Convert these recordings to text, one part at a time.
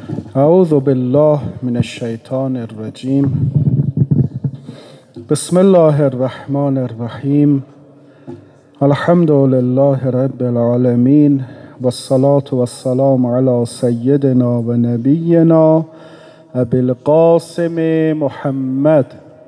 اعوذ بالله من الشیطان الرجیم. بسم الله الرحمن الرحیم. الحمد لله رب العالمین والصلاة والسلام علی سیدنا و نبینا ابی القاسم محمد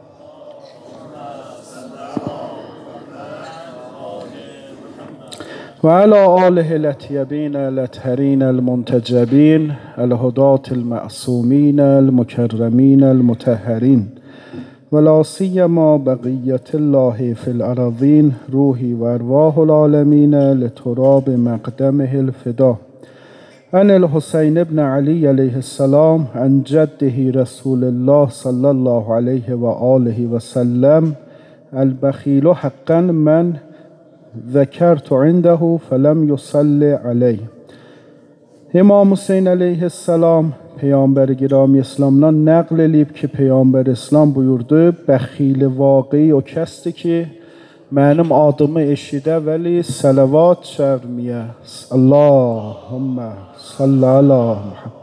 و علی آله الاطیبین الاطهرین المنتجبین الهداة المعصومین المکرمین المطهرین ولا سیما بقیة الله فی الارضین روحی و ارواح العالمین لتراب مقدمه الفدا. عن الحسین بن علی علیه السلام عن جده رسول الله صلی الله علیه و آله و سلم البخیل حقا من ذکرت عنده فلم یصلی علیه. امام حسین علیه السلام پیامبر گرامی اسلامdan نقل edib ki Peygamber İslam buyurdu, bəxil vaqi o kəsdir ki mənim adımı eşidə vəli salavat çevirməyə. Allahümme salli ala Muhammed.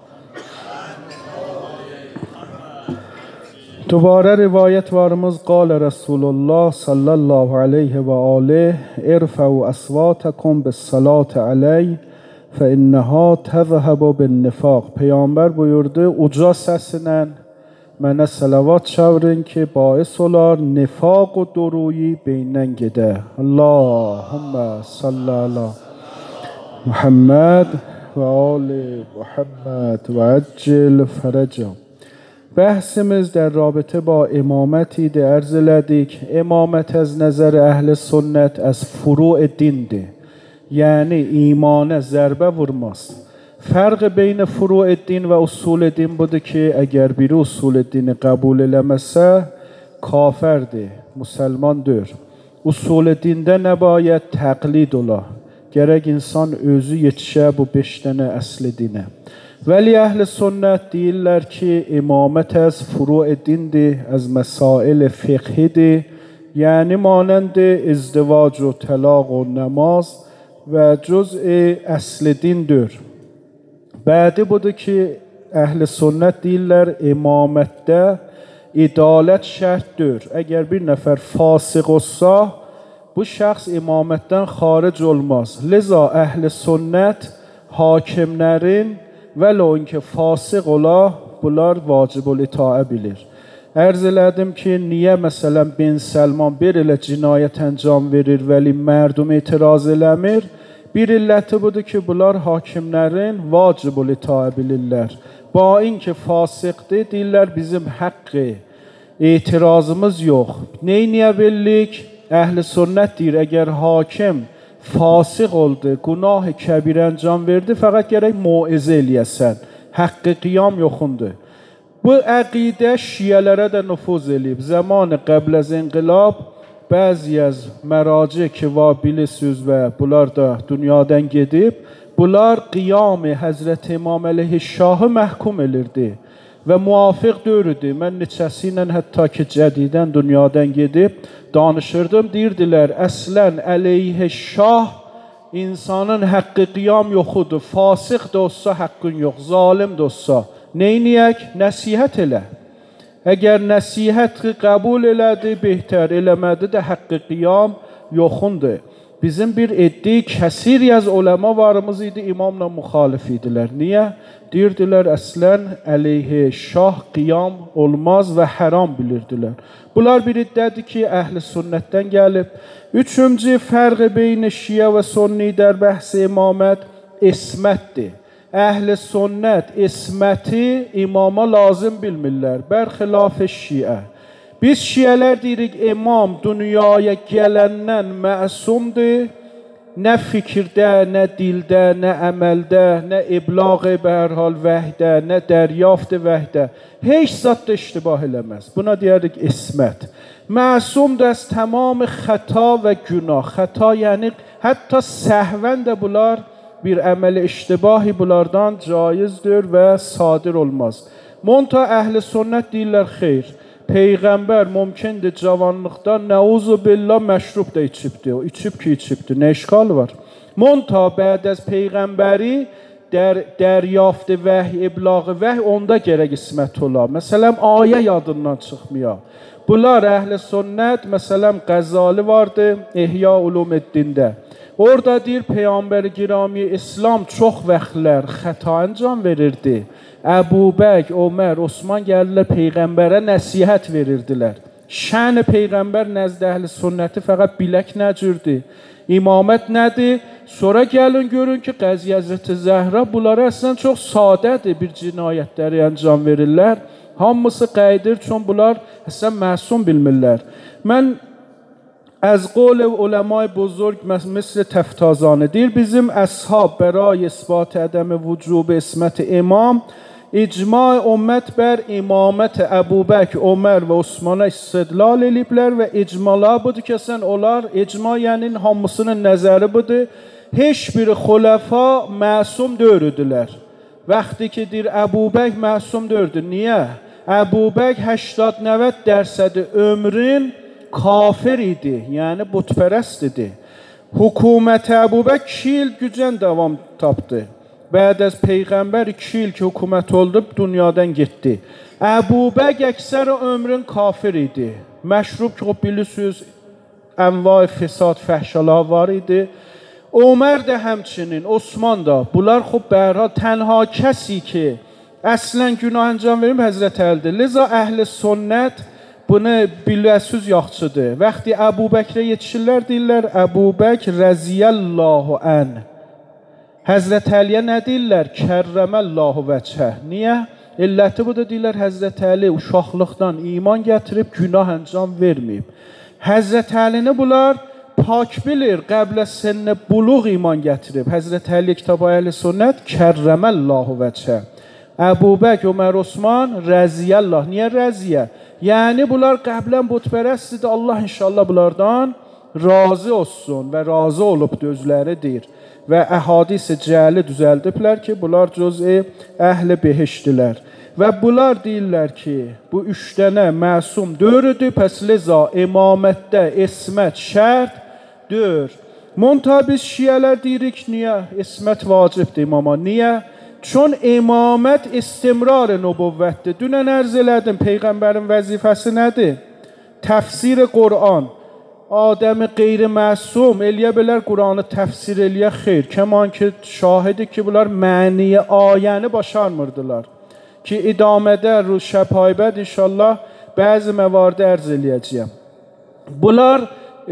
دوباره روایت وارمز قال رسول الله صلی الله علیه و آله ارفعوا اصواتکم بالصلاة علی فانها تذهب بالنفاق. پیامبر buyurdu, uca səsilə mənə salavat çevirin ki باعث olar nifaq و دورویی beyindən gedə. Allahümme salli ala Muhammed ve ali Muhammed ve accil فرجهم. بحثimiz در رابطه با امامتی عرض elədik. امامت از نظر اهل سنت از فروع dindir. Yəni imana zərbə vurmaz. Fərq beyn furu din və usul din budur ki, əgər biri usul dini qəbul eləməsə, kafirdir, müsəlmandır. Usul dində nə bayət? Təqlid ola. Gərək insan özü yetişə bu 5 dənə əsli dinə. Vəli əhl-i sünnət deyirlər ki, imamət az furu dindir, az məsail fiqhidir. Yəni manənd izdivac و talaq و namaz و جزء اصل dindir. Bədi budur ki, əhl-i sünnət deyirlər, imamətdə idalət şərtdir. Əgər bir nəfər fasiq olsa, bu şəxs imamətdən xaric olmaz. Liza əhl-i sünnət hakimlərin vələ on ki fasiq ola, bunlar vacibul itaə bilir. Ərz elədim ki, niyə məsələn bin Səlman bir ilə cinayət əncam verir, vəli mərdum etiraz eləmir? Bir illəti budur ki, bunlar hakimlərin vacibul itaə bilirlər. Ba in ki fasiqdir, deyirlər bizim haqqı, etirazımız yox. Neyniyə billik? Əhl-i sünnət deyir, əgər hakim fasiq oldu, günah kəbir əncam verdi, fəqət gərək muizə eləyəsən. Haqqı qiyam yoxundur. Bu əqidə şiyələrə də nüfuz eləyib. Zamanı qəbl az inqilab bəzi az məraci ki var bilirsiniz və bunlar da dünyadan gedib, bunlar qiyam Həzrət İmam əleyhisşahı məhkum elirdi və muvafiq dövrüdür. Mən neçəsi ilə hətta ki cədidən dünyadan gedib danışırdım, deyirdilər əslən əleyhisşah insanın haqqı qiyam yoxudur. Fasıq da olsa haqqın yox, zalim da olsa. Neyniyək? Nəsihət elə. Əgər nəsihət qəbul elədi, behtər eləmədi də haqqı qiyam yoxundur. Bizim bir etdiyi kəsir yaz uləma varımız idi, imamla müxalif idilər. Niyə? Deyirdilər, əslən əleyhi şah qiyam olmaz və haram bilirdilər. Bunlar bir iddədir ki, əhl-i sünnətdən gəlib. Üçüncü fərqi beyn şiə və sunni در bəhs imamət ismətdir. Əhl-i sünnət isməti imama lazım bilmirlər, bərxilaf şiə. Biz şiələr deyirik, imam dünyaya gələndən məsumdur, nə fikirdə, nə dildə, nə əməldə, nə iblağ bə hər hal vəhdə, nə dəryaft vəhdə, heç zat da iştibah eləməz. Buna deyirik ismət. Məsumdur az tamam xəta və günah. Xəta yəni hətta səhvən də bunlar bir əməli iştibahi bunlardan caizdir və sadir olmaz. Monta əhl-i sünnət deyirlər, xeyr. Peyğəmbər mümkündür cavanlıqda nəuzu billah məşrub da içibdir. O içib ki içibdir. Nə işqalı var? Monta bəd az Peyğəmbəri دریافت وحی، ابلاغ وحی onda gərək qismət ola. Məsələn, ayə yadından çıxmıyor. Bunlar əhl-i sünnət, məsələn, Qəzzali vardı, İhya Ulumuddində. Orada deyir, Peyğəmbər girami İslam çox vaxtlar xəta ancam verirdi. Əbu Bəkr, Ömər, Osman gəlirlər Peyğəmbərə nəsihət verirdilər. Şən Peyğəmbər nəzdə əhl-i sünnəti fəqət bilək nəcürdür? İmamət nədir? Sonra gəlin görün ki, Qəzi Həzrəti Zəhra bunlara əslən çox sadədir, bir cinayətləri ancam verirlər. Hamısı qaydır, çün bunlar əslən məsum bilmirlər. Mən از قول علمای بزرگ مثل تفتازانه deyir, bizim əshab برای اثبات عدم وجوب اسمت امام icma ümmət bər imamət Əbu Bəkr, Ömər və Osmana istidlal eliblər və icmalar budur ki, sən onlar, icma yəni hamısının nəzəri budur, heç bir xulafa məsum deyildilər. Vaxtı ki, deyir, Əbu Bəkr məsum deyildi. Niyə? Əbu Bəkr 80-90% ömrün kafir idi, yəni butpərəst idi. Hükümət Əbu Bəkr 2 il gücən davam tapdı. Bəd az Peyğəmbər 2 il ki, hükümət oldu, dünyadan getdi. Əbu Bəkr əksər ömrün kafir idi. Məşrub ki, bilirsiniz, ənva fesad, fəhşalar var idi. Ömər də həmçinin, Osman da. Bunlar xub bərha tənha kəsi ki, əslən günah ancam verim Həzrət Əlidir. Liza əhl-i sünnət bunu biləsiz yaxçıdır. Vaxtı Əbu Bəkrə yetişirlər, deyirlər, Əbu Bəkr rəziyəllahu ən. Həzrət Əliyə nə deyirlər? Kərrəməllahu vəcəhə. Niyə? İlləti bu da deyirlər, Həzrət Əli uşaqlıqdan iman gətirib, günah ancam verməyib. Həzrət Əlini bunlar pak bilir, qəblə sənnə buluq iman gətirib. Həzrət Əli kitab əhl-i sünnət, kərrəməllahu vəcəhə. Əbu Bəkr, Ömər, Osman, rəziyəllah. Niyə rəziyə? Yəni bunlar qəblən butpərəst idi. Allah inşallah bunlardan razı olsun və razı olub özləridir. Və əhadis-i cəli düzəldiblər ki, bunlar cüz-i əhl-i behişdilər. Və bunlar deyirlər ki, bu 3 dənə məsum dördür, pəs liza imamətdə ismət şərt dör. Montabiz şiyələr deyirik, niyə? İsmət vacibdir imama. Niyə? Çün imamət istimrar nübüvvətdir. Dünən ərz elədim, Peyğəmbərin vəzifəsi nədir? Təfsir Qur'an. Adəmi qeyri-məsum eləyə bilər, Qur'anı təfsir eləyə xeyr. Kəman ki, şahidi ki, bunlar məniyə ayəni başarmırdılar. Ki, idamədə, şəbhaybəd inşallah bəzi məvardə ərz eləyəcəyəm. Bunlar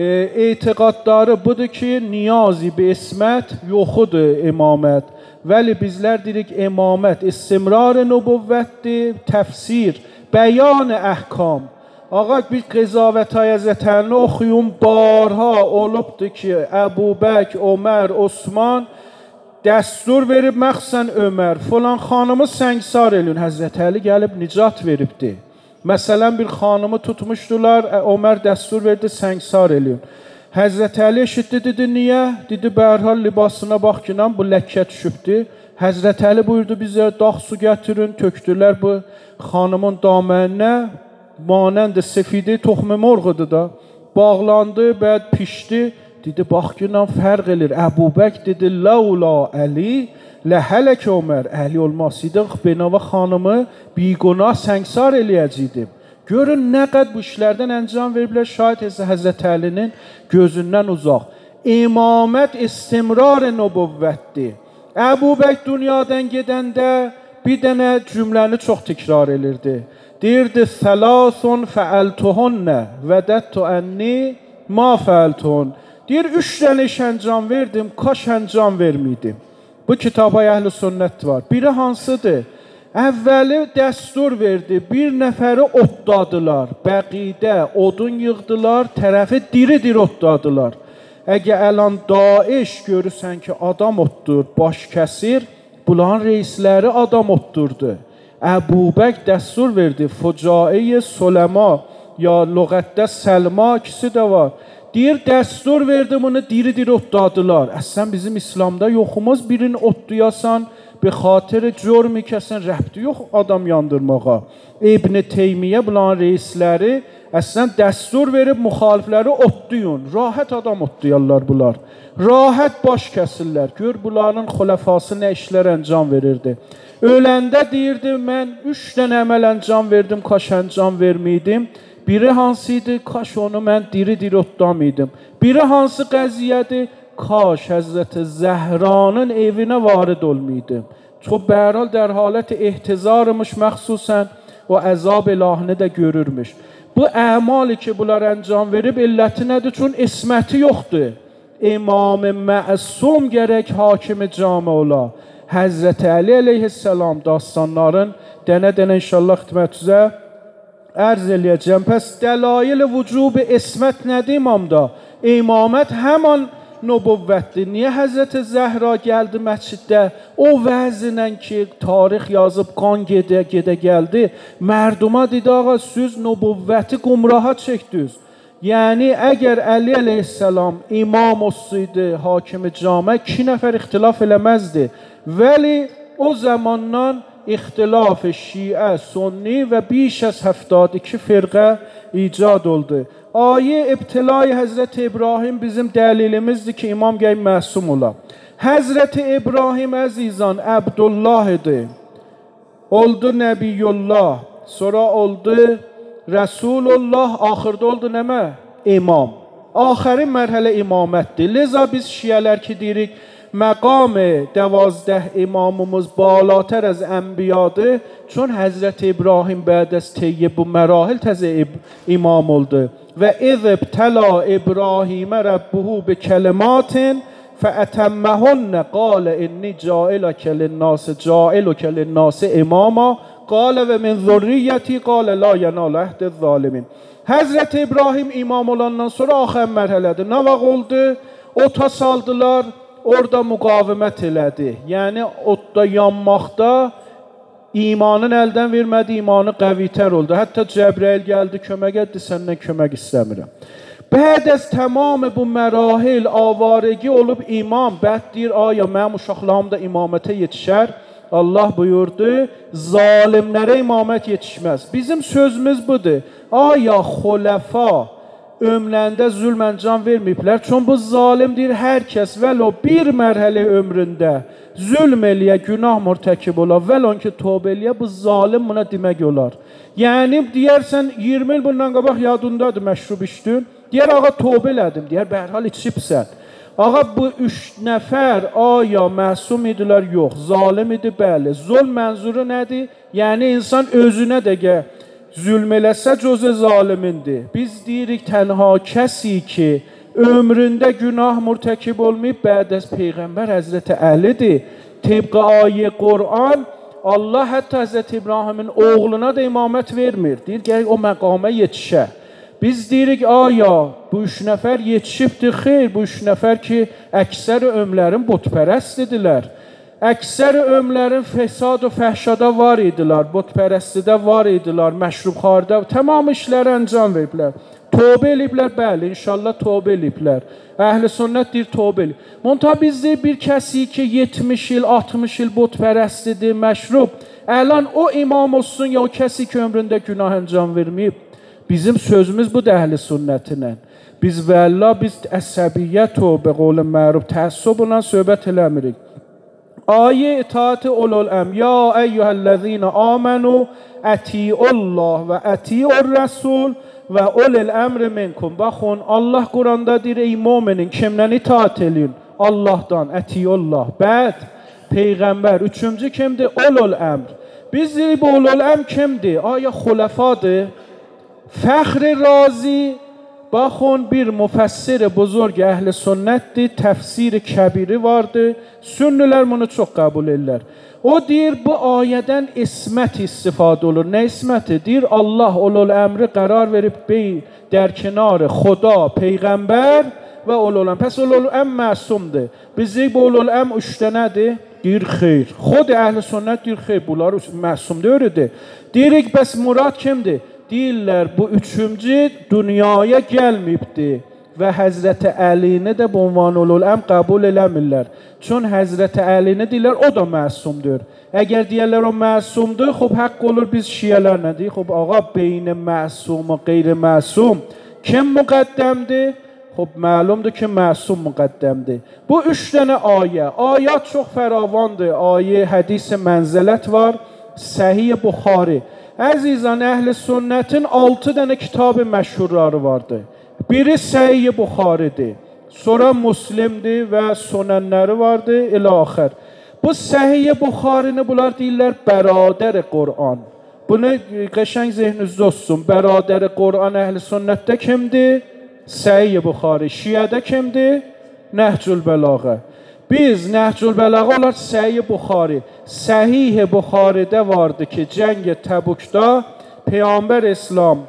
etiqadları budur ki, niyazi bir ismət yoxudur imamət. Vəli bizlər deyirik, imamət istimrar nübüvvətdir, təfsir, bəyan əhkam. Ağa, bir qezavət-ay Həzrətəlini oxuyun, barha olubdur ki, Əbu Bəkr, Ömər, Osman dəstur verib, məxsən Ömər, filan xanımı səngsar eləyün, Həzrətəli gəlib nicat veribdir. Məsələn, bir xanımı tutmuşdular, Ömər dəstur verdi, səngsar eləyün. Həzrətəli eşitdi, dedi, niyə? Dedi, bərhal libasına bax ki, bu ləkkə düşübdir. Həzrətəli buyurdu, bizə dağ su gətirin, tökdülər bu xanımın daməninə. Manənd sefidi toxmu morğudur da. Bağlandı, bəd pişdi. Dedi, bax ki, fərq elir. Əbu Bəkr dedi, Ləula Əli, ləhələk Ömər. Əli olmasıydı, benava xanımı biqunah səngsar eləyəcəkdim. Görün, nə qəd bu işlərdən əncam veriblər, şahid Həzrət Əlinin gözündən uzaq. İmamət istimrar nübüvvətdir. Əbu Bəkr dünyadan gedəndə bir dənə cümləni çox təkrar elirdi. Deyirdi, Sələsun fəəltuhunnə vədəttu ənni ma fəəltuhun. Deyir, 3 dənə iş əncam verdim, kaş əncam vermiydim. Bu kitaba əhl-i sünnət var. Biri hansıdır? Əvvəli dəstur verdi, bir nəfəri otladılar. Bəqidə, odun yığdılar, tərəfi diri-diri otladılar. Əgər əlan Daeş görürsən ki, adam otdur, baş kəsir, bunların reisləri adam otdurdu. Əbu Bəkr dəstur verdi, Fucai Soləma, ya lüğətdə Səlma ikisi də var. Deyir, dəstur verdi, bunu diri-diri otladılar. Əslən bizim İslamda yoxumuz, birini otlayasan, bir xatir cürmi kəsən, rəbti yox adam yandırmağa. İbn Teymiyyə bunların reisləri Əslən dəstur verib müxalifləri otlayın. Rahat adam otlayarlar bunlar. Rahat baş kəsirlər. Gör bunların xulafası nə işlər əncam verirdi. Öləndə deyirdi, mən 3 dənə əməl əncam verdim, kaş əncam vermiydim. Biri hansıydı? Kaş onu mən diri-diri otlamaydım. Biri hansı qəziyyədir? Kaş Həzrəti Zəhranın evinə varid olmaydım. Çox bəhral در حالت احتضارmış məxsusən o əzab ilahini də görürmüş. Bu əmali ki bunlar əncam verib illəti nədir? Çün isməti yoxdur. İmam məsum gərək hakimi cami ola. Həzrəti Əli əleyhissalam dastanların dənə-dənə inşallah xidmətinizə ərz eləyəcəm. Pəs dəlail vücub ismət nədir imamda? İmamət həman nübüvvətdir. Niyə Həzrəti Zəhra gəldi məsciddə? O vəzinlə ki, tarix yazıb, qan gedə gəldi. Mərduma dedi, ağa, siz nübüvvəti qumraha çəkdiniz. Yəni, əgər Əli əleyhissalam imam olsaydı, hakimi cami, 2 nəfər ixtilaf eləməzdi. Vəli o zamandan ixtilaf şiə, sunni və biş az 72 firqə icad oldu. Ayə ibtilay Həzrəti İbrahim bizim dəlilimizdir ki, imam gəy məsum ola. Həzrəti İbrahim əzizan Əbdullah idi. Oldu Nəbiyyullah. Sonra oldu Rəsulullah, axırda oldu nəmə? İmam. Axərin mərhələ imamətdir. Liza biz şiyələr ki deyirik, məqam 12 imamımız balatər az ənbiyadır. Çün Həzrəti İbrahim bəd az teyyə bu mərahil təzə imam oldu. Və izib təla İbrahimə Rəbbuhu bi kəlimatin fəətəmməhunə qalə inni cailəkə linnası imama qalə və min zürriyyəti qalə la yenal əhd zalimin. Həzrəti İbrahim imam olandan sonra axır mərhələdir. Nə vaxt oldu? Ota saldılar, orada müqavimət elədi. Yəni, otda yanmaqda imanın əldən vermədi, imanı qəvitər oldu. Hətta Cəbrəil gəldi, kömək etdi, səndən kömək istəmirəm. Bəd az tamam bu mərahil avarəgi olub imam, bəd deyir, aya, mənim uşaqlarım da imamətə yetişər. Allah buyurdu, zalimlərə imamət yetişməz. Bizim sözümüz budur. Aya, xuləfa ömrəndə zülmən can verməyiblər. Çün bu zalimdir, hər kəs vəl o bir mərhələ ömründə zülm eləyə, günah mürtəkib olar. Vəl on ki, tövbə eləyə, bu zalim buna demək olar. Yəni, deyərsən, 20 il bundan qabaq yadındadır, məşrub içdin. Deyər, ağa, tövbə elədim. Deyər, bərhal içibsən. Ağa, bu 3 nəfər aya məsum idilər, yox. Zalim idi, bəli. Zulm mənzuru nədir? Yəni, insan özünə dəgə zülm eləsə cözə zalimindir. Biz deyirik, tənha kəsi ki, ömründə günah mürtəkib olmayıb, bəd az Peyğəmbər Həzrəti Əlidir. Təbqə ayə Qur'an, Allah hətta Həzrəti İbrahimin oğluna da imamət vermir. Deyir, gərək o məqama yetişə. Biz deyirik, aya, bu 3 nəfər yetişibdir, xeyr, bu 3 nəfər ki, əksər ömlərin botpərəst idilər. Əksər ömlərin fəsad və fəhşada var idilər, botpərəstlidə var idilər, məşrubxarda, tamam işləri əncam veriblər. Tövbə eləyiblər, bəli, inşallah tövbə eləyiblər. Əhl-i sünnət deyir, tövbə eləyib. Monta bizdə bir kəsi ki, 70 il, 60 il botpərəstlidir, məşrub, əlan o imam olsun ya o kəsi ki, ömründə günah əncam verməyib. Bizim sözümüz bu da əhl-i sünnətinə. Biz vəlla, biz əsəbiyyət o, be qol mərub, təəssüblə söhbət eləmirik. Ayə itaati ulul əm. Ya əyyuhəl-ləzina amenu, əti'ullah və əti'ur rəsul və ulul əmri minkum. Baxın, Allah Quranda deyir, ey müminin, kimdən itaat eləyin? Allahdan, əti'ullah. Bəd, Peyğəmbər. Üçüncü kimdir? Ulul əmr. Biz deyirik, bu ulul əmr kimdir? Ayə xulafadır. Fəxr Razi, baxın, bir müfəssir buzurg əhl-i sünnətdir, təfsir kəbiri vardır. Sünnilər bunu çox qəbul edirlər. O deyir, bu ayədən ismət istifadə olur. Nə isməti? Deyir, Allah ulul əmri qərar verib dərkinarı Xuda, Peyğəmbər və ulul əmr. Pəs ulul əmr məsumdur. Biz deyik, bu ulul əmr 3 dənədir. Deyir, xeyr. Xud əhl-i sünnət deyir, xeyr, bunlar məsumdur, öyrədir. Deyirik, bəs murad kimdir? Deyirlər, bu üçüncü dünyaya gəlməyibdir və Həzrəti Əlini də bu ünvanul əm qəbul eləmirlər. Çün Həzrəti Əlini deyirlər, o da məsumdur. Əgər deyərlər o məsumdur, xub haqq olur biz şiələr nə deyik? Xub ağa, beyin məsum və qeyri-məsum kim müqəddəmdir? Xub məlumdur ki, məsum müqəddəmdir. Bu 3 dənə ayə. Ayət çox fəravandır. Ayə, hədis-i mənzələt var. Səhih Buxari. Əzizən, əhl-i sünnətin 6 dənə kitab-ı məşhurları vardır. Biri Səhih Buxaridir. Sonra Müslimdir və sünənləri vardır. İlə-axir. Bu Səhih Buxarini bunlar deyirlər bəradər Qur'an. Bunu qəşəng zehninizdə olsun. Bəradər Qur'an əhl-i sünnətdə kimdir? Səhih Buxari. Şiədə kimdir? Nəhcül Bəlağə. Biz Nəhcül Bəlağə olar Səhih Buxari. Səhih Buxaridə vardı ki, cəng Təbukda Peyğəmbər İslam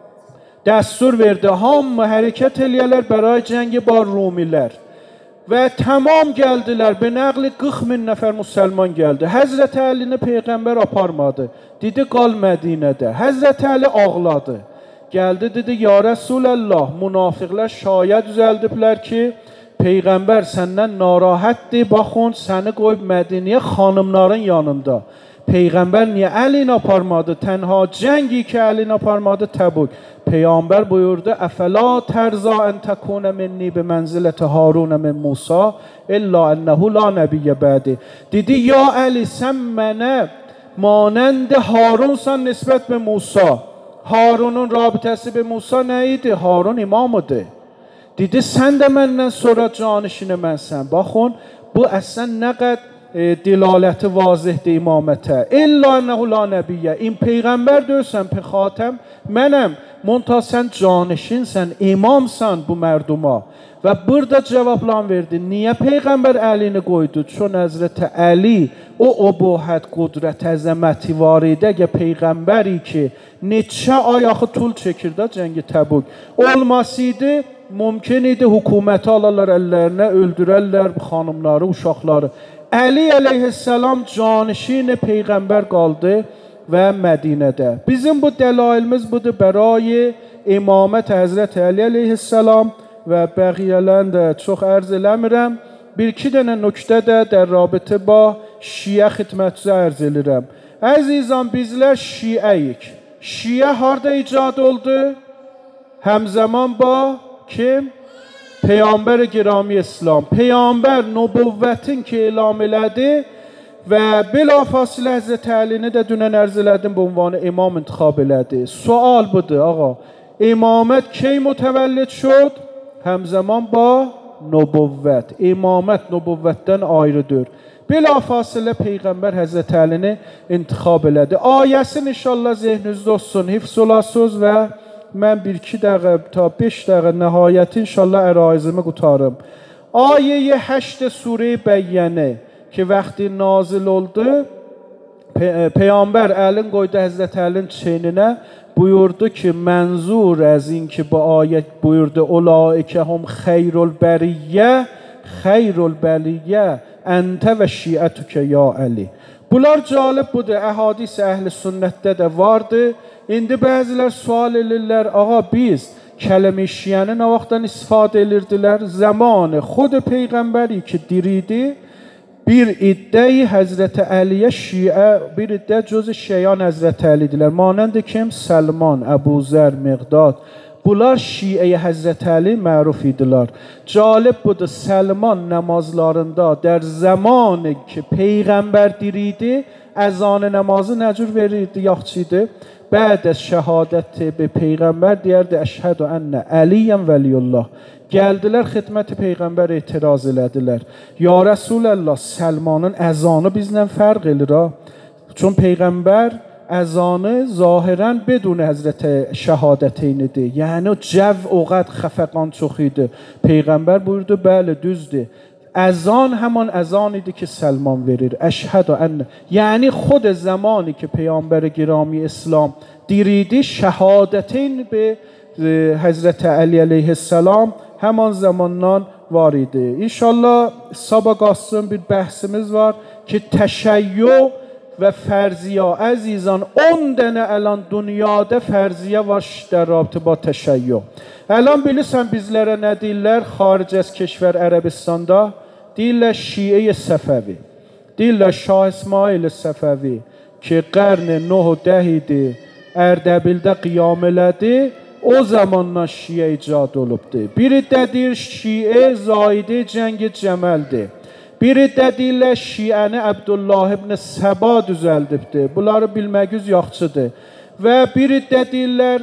dəstur verdi. Hamı hərəkət eləyərlər bəray cəngi bar Rumilər. Və tamam gəldilər. Be nəqli 40.000 nəfər müsəlman gəldi. Həzrət Əlini Peyğəmbər aparmadı. Dedi, qal Mədinədə. Həzrət Əli ağladı. Gəldi, dedi, ya Rəsulallah, münafiqlər şayət düzəldiblər ki, Peyğəmbər səndən narahatdir, baxın, səni qoyub Mədiniyə xanımların yanında. Peyğəmbər niyə Əlini aparmadı? Tənha cəngi ki, Əlini aparmadı Təbuk. Peyğəmbər buyurdu, əfəla tərza ən təkunə minni bi mənzilət Harun min Musa, illa ənəhu la nəbiyyə bədi. Dedi, ya Əli, sən mənə manənd Harunsan nisbət be Musa. Harunun rabitəsi be Musa nə idi? Harun imamıdır. Dedi, sən də məndən sonra canişini mənsən. Baxın, bu əslən nə qəd dilaləti vazihdir imamətə. İlla ənəhu la nəbiyyə. İn Peyğəmbər dörsən, xatəm, mənəm. Monta sən canişinsən, imamsan bu mərduma. Və burada cavablan verdi. Niyə Peyğəmbər Əlini qoydu? Çün Həzrəti Əli o obuhət, qudrət, əzəməti var idi. Əgər Peyğəmbəri ki, neçə ay axı tul çəkirdi cəngi Təbuk. Olmasıydı, mümkün idi hökuməti alarlar əllərinə, öldürərlər xanımları, uşaqları. Əli əleyhissalam canişin Peyğəmbər qaldı və Mədinədə. Bizim bu dəlailimiz budur bəray imamət Həzrət Əli əleyhissalam və bəqiyələn də çox ərz eləmirəm. Bir-iki dənə nöqtə də در رابطه با şiə xidmətçisi ərz elirəm. Əzizan, bizlər şiəyik. Şiə harda icad oldu? Həmzəman ba kim? Peyğəmbər girami İslam. Peyğəmbər nübüvvətin ki elam elədi və bilafasilə Həzrət Əlini də dünən ərz elədim bu ünvanı imam intikhab elədi. Sual budur, ağa. İmamət ki mütəvəllid şud? Həmzəman ba nübüvvət. İmamət nübüvvətdən ayrıdır. Bilafasilə Peyğəmbər Həzrət Əlini intikhab elədi. Ayəsin inşallah zehninizdə olsun, hifz olasınız və mən 1-2 dəqiqə ta 5 dəqiqə nəhayəti inşallah əraizimi qutarım. Ayə 8 surə Bəyyənə ki vaxtı nazil oldu, Peyğəmbər əlin qoydu Həzrət Əlinin çiyninə, buyurdu ki, mənzur az in ki bu ayət buyurdu, Ulaikə hum xeyrul bəriyyə, xeyrul bəriyyə, əntə və şiətükə ya Əli. Bunlar cəlib budur, əhadis əhl-i sünnətdə də vardı. İndi bəzilər sual edirlər, ağa biz kələm-i şiəni nə vaxtdan istifadə edirdilər? Zamanı xud Peyğəmbəri ki diridi, bir iddə-i Həzrəti Əliyə şiə, bir iddə cüz-i şiyan Həzrəti Əlidirlər. Manənd kim? Səlman, Əbu Zər, Miqdad. Bunlar şiə-i Həzrəti Əli məruf idilər. Cəlib budur, Səlman namazlarında der zamanı ki Peyğəmbər diridi, əzan namazı nəcür verirdi, yaxçıydı. Bəd az şəhadəti be Peyğəmbər deyərdi, əşhədü ənə Əliyyən vəliyullah. Gəldilər, xidməti Peyğəmbər etiraz elədilər. Ya Rəsulallah, Səlmanın əzanı bizlə fərq edir. Çün Peyğəmbər əzanı zahirən bedun Həzrəti şəhadəteynidir. Yəni, cəv oqət xəfəqan çox idi. Peyğəmbər buyurdu, bəli, düzdür. Əzan həman əzan idi ki Səlman verir. Əşhədü ənə. Yəni, xud zamanı ki Peyğəmbər girami İslam diridi, şəhadəteyn be Həzrəti Əli əleyhissalam həman zamandan var idi. İnşallah sabah qasım bir bəhsimiz var ki təşəyyü و فرضیه عزیزان 10 dənə الان dünyada فرضیه var در رابطه با تشیع. الان bilirsən bizlərə nə deyirlər xaric از کشور عربستانda؟ deyirlər şiə səfəvi. deyirlər Şah İsmail Səfəvi ki qarn 9 و 10 idi, Ərdəbildə qiyam elədi. O zamandan şiə icad olubdur. Biri də deyir şiə Zaidi cəng Cəməldir. Biri də deyirlər şiəni Abdullah ibn Səba düzəldibdir. Bunları bilməgiz yaxşıdır. Və biri də deyirlər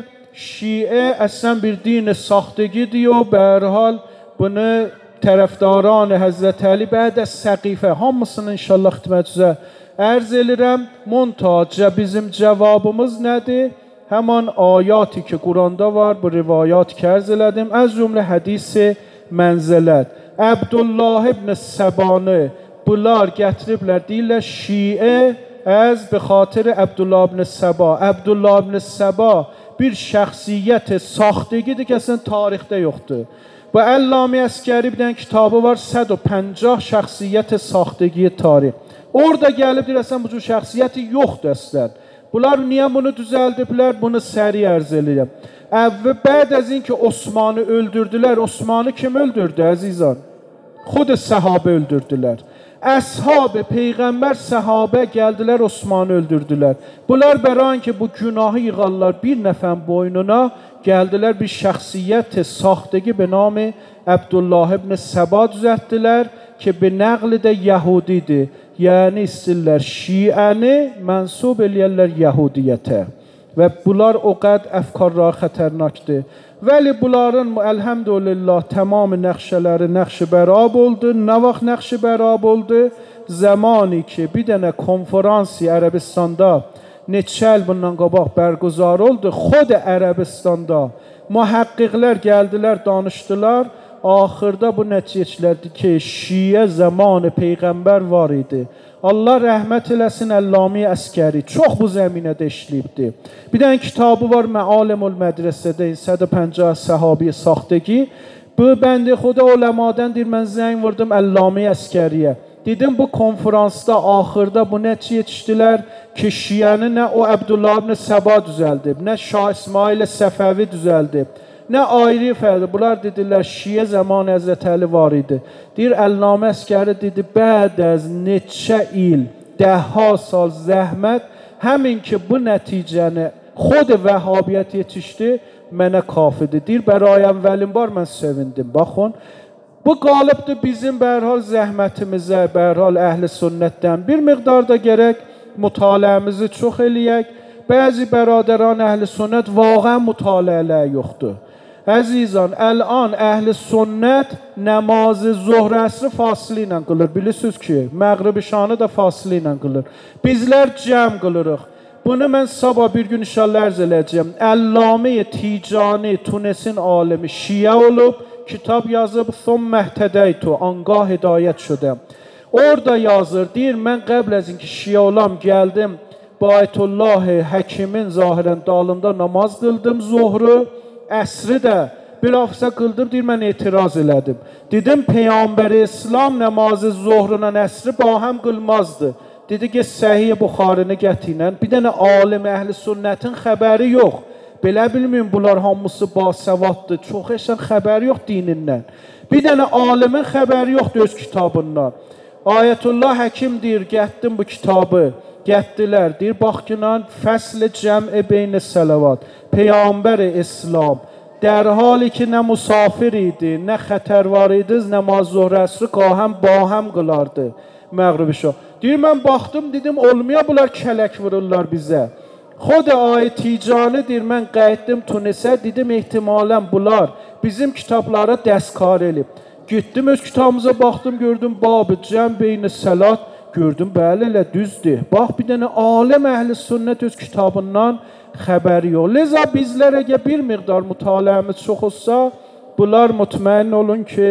şiə əslən bir din saxtəgidir o. Be hər hal bunu tərəfdaran Həzrət Əli bəd az Səqifə hamısını inşallah xidmətinizə ərz edirəm. Montaca bizim cavabımız nədir? Həman ayati ki Quranda var, bu rivayat ki ərz elədim. Az cümlə hədis-i mənzilət. Abdullah ibn Səbanı bunlar gətiriblər, deyirlər şiə az به خاطر Abdullah ibn Səba. Abdullah ibn Səba bir şəxsiyyət saxtəgidir ki əslən tarixdə yoxdur. Bu Əlləmi Əskəri bir kitabı var 150 şəxsiyyət saxtəgi tarix. Orada gəlib deyir əslən bu cür şəxsiyyəti yoxdur əslən. Bunlar niyə bunu düzəldiblər? Bunu səri ərz eləyəm. Və bəd az in ki Osmanı öldürdülər. Osmanı kim öldürdü əzizan? Xud səhabə öldürdülər. Əshab-ı Peyğəmbər səhabə gəldilər Osmanı öldürdülər. Bunlar bəran ki bu günahı yığarlar bir nəfərin boynuna, gəldilər bir şəxsiyyət saxtəgi be nam Abdullah ibn Səba düzəltdilər ki be nəqli də Yahudidir. Yəni istillər şiəni mənsub eləyərlər Yahudiyyətə. Və bunlar o qəd əfkarlar xətərnakdır. Vəli bunların elhamdülillah tamam nəqşələri nəqşi bərab oldu. Nə vaxt nəqşi bərab oldu? Zamani ki bir dənə konferansi Ərəbistanda neçə il bundan qabaq bərgüzar oldu. Xod Ərəbistanda mühəqqiqlər gəldilər, danışdılar. Axırda bu nəticələrdir ki şiə zamanı Peyğəmbər var idi. Allah rəhmət eləsin Əlləmi Əskəri. Çox bu zəminədə işləyibdir. Bir dənə kitabı var Məalimul Mədrəsədə 150 səhabi saxtəgi. Bu bəndə xuda uləmadan deyir mən zəng vurdum Əlləmi Əskəriyə. Dedim bu konferansda axırda bu nəticə yetişdilər ki şiəni nə o Abdullah ibn Səba düzəldib, nə Şah İsmail Səfəvi düzəldib. Nə ayrı fərqi. Bunlar dedilər şiə zamanı Həzrət Əli var idi. Deyir Əlləmi Əskəri dedi bəd az neçə il, 10 sal zəhmət həmin ki bu nəticəni xod vəhabiyyət yetişdi mənə kafidir. Deyir bəray əvvəlin var mən sevindim. Baxın bu qalibdir bizim bərhal zəhmətimizə, bərhal əhl-i sünnətdən bir miqdar da gərək mütaliəmizi çox eləyək. Bəzi bəradəran əhl-i sünnət vaqən mütaliələ yoxdur. Əzizan, الان əhl-i sünnət namazı zuhr əsri fasili ilə qılır. Bilirsiniz ki, məğrib şanı da fasili ilə qılır. Bizlər cəm qılırıq. Bunu mən sabah bir gün inşallah ərz eləyəcəm. Əlləmi Ticani Tunisin alimi şiə olub, kitab yazıb ثم اهتدیت آنگاه hidayət şudəm. Orada yazır, deyir mən qəbl az inki şiə olam gəldim Baytullah Həkimin zahirən dalında namaz qıldım zuhru. Əsri də bilafsə qıldım, deyir mən etiraz elədim. Dedim Peyğəmbər İslam namazı zuhrundan əsri ba həm qılmazdı. Dedi ki Səhih Buxarını gətirən bir dənə alim əhl-i sünnətin xəbəri yox. Belə bilməyin bunlar hamısı basavaddır. Çox eşən xəbəri yox dinindən. Bir dənə alimin xəbəri yoxdur öz kitabından. Ayətullah Həkim deyir, getdim bu kitabı. Getdilər, deyir, bax ki, fəsl-i cəm-i beyn-i salavat. Peyğəmbər İslam, در حالی ki nə musafir idi, nə xətər var idi, namaz zuhr əsri qahəm bahəm qılardı. Məğrib şah. Deyir, mən baxdım, dedim, olmaya bunlar kələk vururlar bizə. Xod ayı Ticani deyir, mən qayıtdım Tunisə, dedim, ehtimalən bunlar bizim kitablara dəskar elib. Gittim öz kitabımıza baxdım, gördüm, Bab-ı Cəm beyn-i salat, gördüm, bəli, elə düzdür. Bax, bir dənə aləm əhl-i sünnət öz kitabından xəbəri yox. Leza bizlər əgər bir miqdar mütaliəmiz çox olsa, bunlar mutmain olun ki,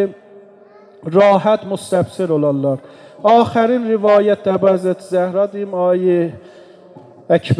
rahat müstəbsir olarlar. Axərin rivayət Əbəzət Zəhra deyim, ayi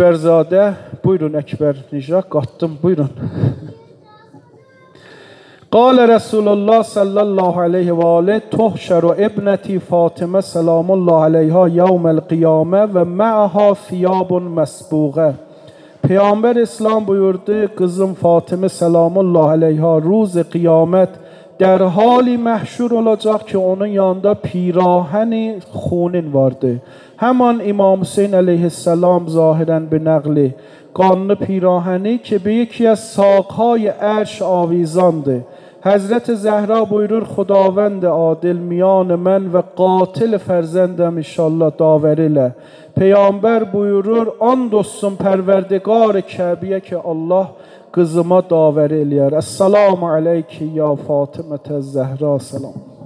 Əkbərzadə, buyurun Əkbər Nijaq, qatdım, buyurun. قال رسول الله صلی الله علیه و آله تحشر ابنتی فاطمه سلام الله علیها یوم القیامه و معها ثیاب مسبوغه. Peygamber İslam buyurdu, kızım Fatıma selamullahi aleyha روز قیامت در حالی محشور olacak ki onun yanında piraheni خونین vardı. Hemen İmam Hüseyin aleyhisselam zahiren به نقل قانون پیراهنی که به یکی از ساقهای عرش آویزانده. حضرت زهرا buyurur خداوند عادل میان من و قاتل فرزندم انشالله داوریله. Peygamber buyurur and olsun Perverdigar Kəbiyə ki Allah kızıma daveri eləyər. Esselamu aleyki ya Fatıma Zəhra selam.